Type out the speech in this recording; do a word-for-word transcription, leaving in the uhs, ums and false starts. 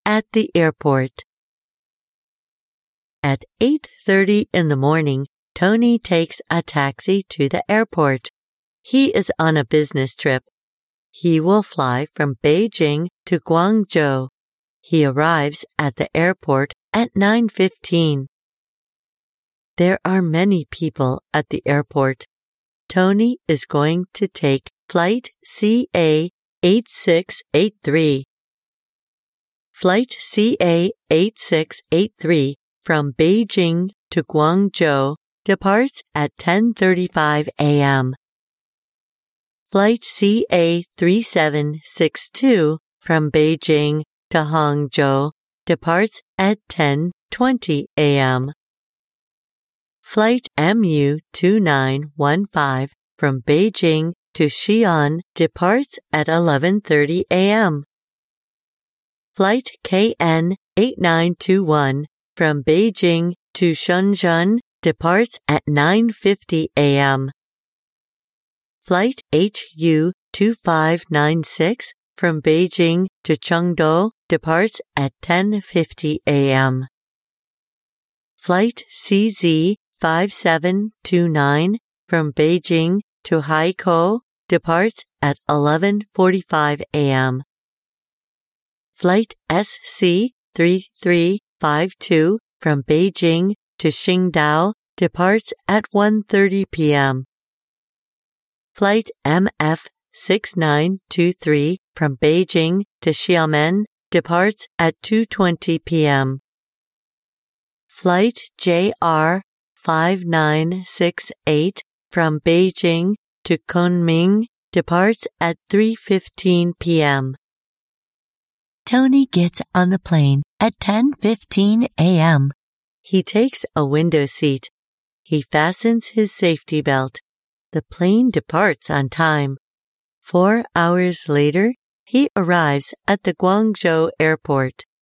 at the airport. At eight thirty in the morning, Tony takes a taxi to the airport. He is on a business trip. He will fly from Beijing to Guangzhou. He arrives at the airport at nine fifteen. There are many people at the airport. Tony is going to take flight C A eight six eight three. Flight C A eight six eight three from Beijing to Guangzhou departs at ten thirty-five a m Flight C A three seven six two from Beijing to Hangzhou departs at ten twenty a m Flight M U two nine one five from Beijing to Xi'an departs at eleven thirty a m Flight K N eight nine two one from Beijing to Shenzhen departs at nine fifty a m Flight H U two five nine six from Beijing to Chengdu departs at ten fifty a m Flight C Z five seven two nine from Beijing to Haikou departs at eleven forty-five a m Flight S C three three five two from Beijing to Qingdao departs at one thirty p m Flight M F six nine two three from Beijing to Xiamen departs at two twenty p m Flight J R five nine six eight from Beijing to Kunming departs at three fifteen p m Tony gets on the plane at ten fifteen a m He takes a window seat. He fastens his safety belt. The plane departs on time. Four hours later, he arrives at the Guangzhou airport.